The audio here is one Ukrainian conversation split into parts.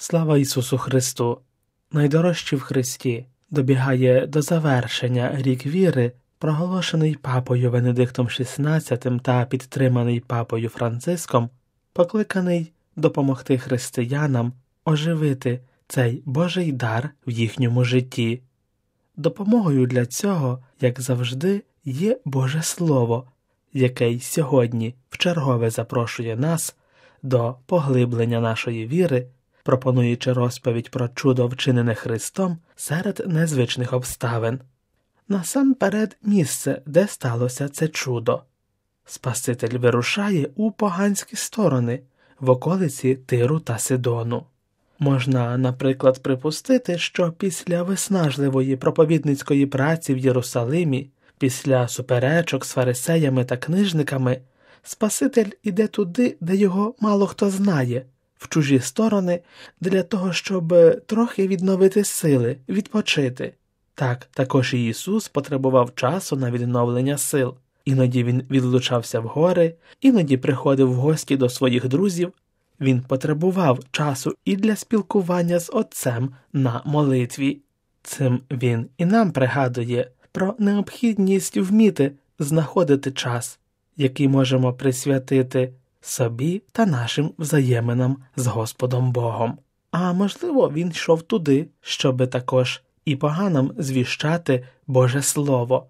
Слава Ісусу Христу! Найдорожчі в Христі! Добігає до завершення рік віри, проголошений папою Венедиктом XVI та підтриманий папою Франциском, покликаний допомогти християнам оживити цей Божий дар в їхньому житті. Допомогою для цього, як завжди, є Боже Слово, яке й сьогодні вчергове запрошує нас до поглиблення нашої віри, пропонуючи розповідь про чудо, вчинене Христом серед незвичних обставин. Насамперед місце, де сталося це чудо. Спаситель вирушає у поганські сторони, в околиці Тиру та Сидону. Можна, наприклад, припустити, що після виснажливої проповідницької праці в Єрусалимі, після суперечок з фарисеями та книжниками, Спаситель іде туди, де його мало хто знає, в чужі сторони, для того, щоб трохи відновити сили, відпочити. Так, також і Ісус потребував часу на відновлення сил. Іноді Він відлучався в гори, іноді приходив в гості до своїх друзів. Він потребував часу і для спілкування з Отцем на молитві. Цим Він і нам пригадує про необхідність вміти знаходити час, який можемо присвятити собі та нашим взаєминам з Господом Богом. А можливо, Він йшов туди, щоби також і поганам звіщати Боже Слово.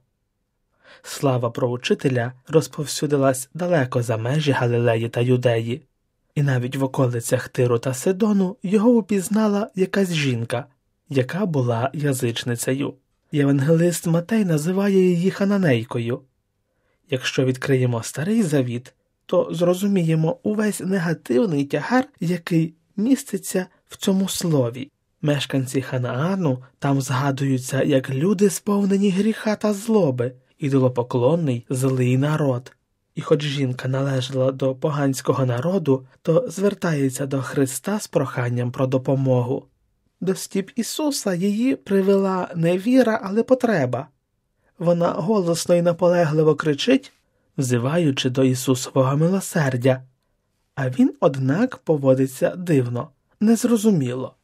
Слава про учителя розповсюдилась далеко за межі Галилеї та Юдеї. І навіть в околицях Тиру та Сидону його упізнала якась жінка, яка була язичницею. Євангелист Матей називає її хананейкою. Якщо відкриємо Старий Завіт, то зрозуміємо увесь негативний тягар, який міститься в цьому слові. Мешканці Ханаану там згадуються як люди, сповнені гріха та злоби, ідолопоклонний, злий народ. І хоч жінка належала до поганського народу, то звертається до Христа з проханням про допомогу. До стіп Ісуса її привела не віра, але потреба. Вона голосно і наполегливо кричить, взиваючи до Ісусового милосердя. А Він, однак, поводиться дивно, незрозуміло.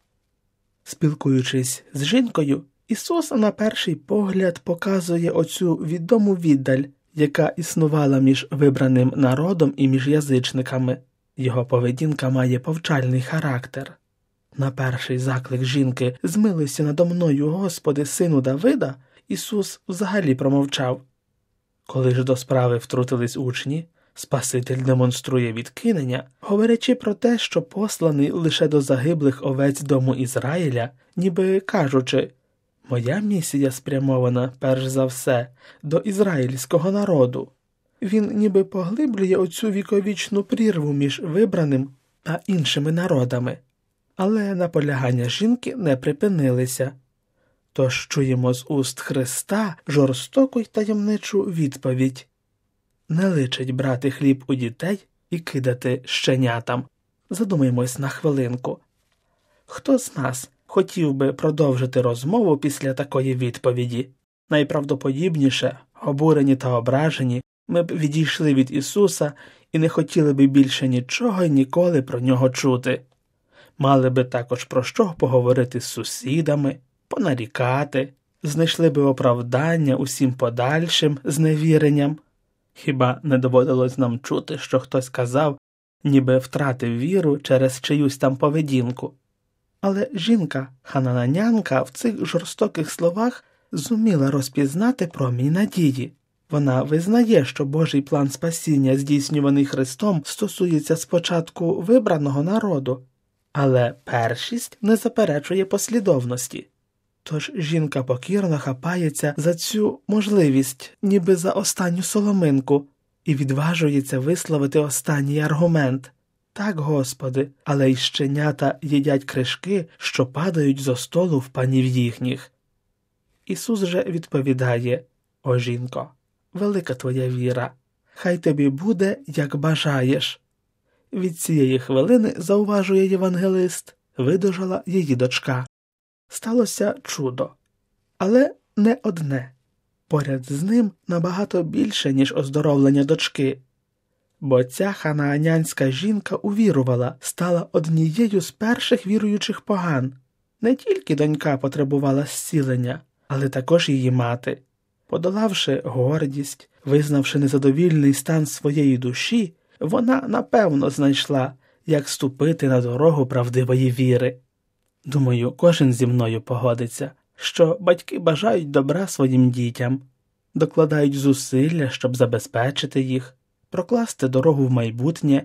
Спілкуючись з жінкою, Ісус на перший погляд показує оцю відому віддаль, яка існувала між вибраним народом і між язичниками. Його поведінка має повчальний характер. На перший заклик жінки «Змилуйся надо мною, Господи, сину Давида», Ісус взагалі промовчав. Коли ж до справи втрутились учні, Спаситель демонструє відкинення, говорячи про те, що посланий лише до загиблих овець дому Ізраїля, ніби кажучи: «Моя місія спрямована, перш за все, до ізраїльського народу». Він ніби поглиблює оцю віковічну прірву між вибраним та іншими народами. Але наполягання жінки не припинилися. Тож чуємо з уст Христа жорстоку й таємничу відповідь: «Не личить брати хліб у дітей і кидати щенятам». Задумаймось на хвилинку. Хто з нас хотів би продовжити розмову після такої відповіді? Найправдоподібніше, обурені та ображені, ми б відійшли від Ісуса і не хотіли би більше нічого й ніколи про Нього чути. Мали би також про що поговорити з сусідами, понарікати, знайшли би оправдання усім подальшим зневіренням. Хіба не доводилось нам чути, що хтось казав, ніби втратив віру через чиюсь там поведінку? Але жінка, хананянка, в цих жорстоких словах зуміла розпізнати промінь надії. Вона визнає, що Божий план спасіння, здійснюваний Христом, стосується спочатку вибраного народу, але першість не заперечує послідовності. Тож жінка покірно хапається за цю можливість, ніби за останню соломинку, і відважується висловити останній аргумент. «Так, Господи, але й щенята їдять кришки, що падають зо столу в панів їхніх». Ісус же відповідає: «О, жінко, велика твоя віра, хай тобі буде, як бажаєш». Від цієї хвилини, зауважує євангелист, видужала її дочка. Сталося чудо. Але не одне. Поряд з ним набагато більше, ніж оздоровлення дочки. бо ця ханаанянська жінка увірувала, стала однією з перших віруючих поган. Не тільки донька потребувала зцілення, але також її мати. Подолавши гордість, визнавши незадовільний стан своєї душі, вона напевно знайшла, як ступити на дорогу правдивої віри. Думаю, кожен зі мною погодиться, що батьки бажають добра своїм дітям, докладають зусилля, щоб забезпечити їх, прокласти дорогу в майбутнє,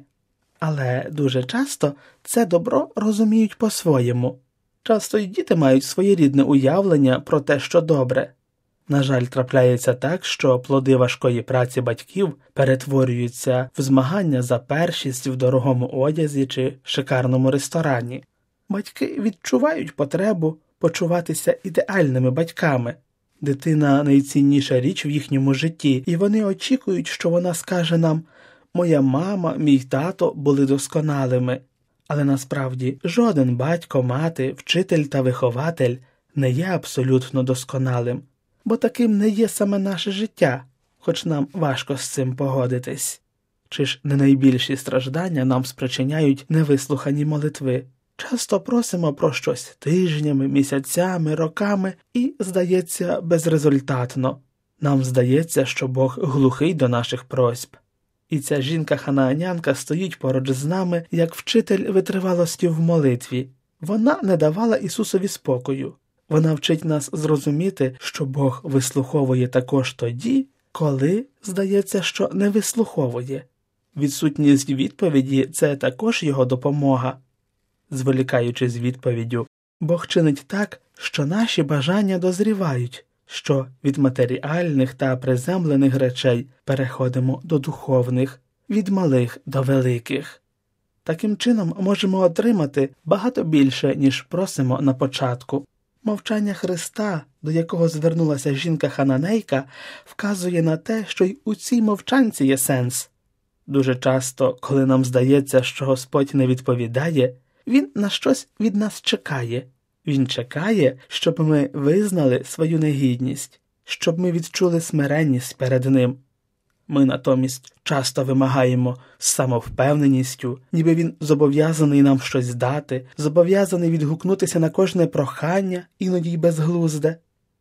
але дуже часто це добро розуміють по-своєму. Часто й діти мають своєрідне уявлення про те, що добре. На жаль, трапляється так, що плоди важкої праці батьків перетворюються в змагання за першість в дорогому одязі чи шикарному ресторані. Батьки відчувають потребу почуватися ідеальними батьками. Дитина – найцінніша річ в їхньому житті, і вони очікують, що вона скаже нам «Моя мама, мій тато були досконалими». Але насправді жоден батько, мати, вчитель та вихователь не є абсолютно досконалим, бо таким не є саме наше життя, хоч нам важко з цим погодитись. Чи ж не найбільші страждання нам спричиняють невислухані молитви? Часто просимо про щось тижнями, місяцями, роками і, здається, безрезультатно. Нам здається, що Бог глухий до наших просьб. І ця жінка-ханаанянка стоїть поруч з нами, як вчитель витривалості в молитві. Вона не давала Ісусові спокою. Вона вчить нас зрозуміти, що Бог вислуховує також тоді, коли, здається, що не вислуховує. Відсутність відповіді – це також його допомога. Зволікаючи з відповіддю, Бог чинить так, що наші бажання дозрівають, що від матеріальних та приземлених речей переходимо до духовних, від малих до великих. Таким чином можемо отримати багато більше, ніж просимо на початку. Мовчання Христа, до якого звернулася жінка-хананейка, вказує на те, що й у цій мовчанці є сенс. Дуже часто, коли нам здається, що Господь не відповідає, Він на щось від нас чекає. Він чекає, щоб ми визнали свою негідність, щоб ми відчули смиренність перед Ним. Ми натомість часто вимагаємо з самовпевненістю, ніби Він зобов'язаний нам щось дати, зобов'язаний відгукнутися на кожне прохання, іноді й безглузде.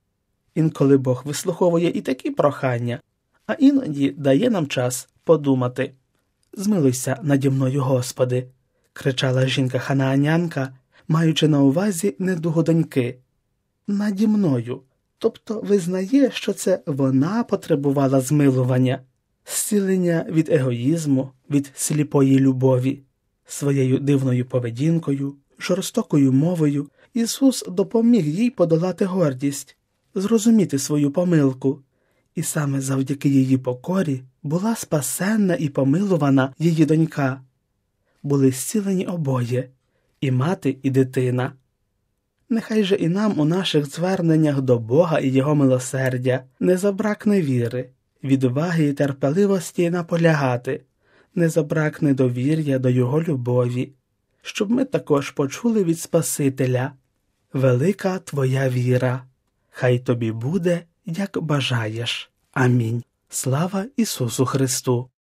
Інколи Бог вислуховує і такі прохання, а іноді дає нам час подумати. «Змилуйся наді мною, Господи!» – кричала жінка-ханаанянка, маючи на увазі недугу доньки. «Наді мною!» Тобто визнає, що це вона потребувала змилування, зцілення від егоїзму, від сліпої любові. Своєю дивною поведінкою, жорстокою мовою Ісус допоміг їй подолати гордість, зрозуміти свою помилку. І саме завдяки її покорі була спасенна і помилувана її донька. Були зцілені обоє – і мати, і дитина. Нехай же і нам у наших зверненнях до Бога і Його милосердя не забракне віри, відваги і терпеливості наполягати, не забракне довір'я до Його любові, щоб ми також почули від Спасителя: «Велика твоя віра, хай тобі буде, як бажаєш. Амінь. Слава Ісусу Христу!»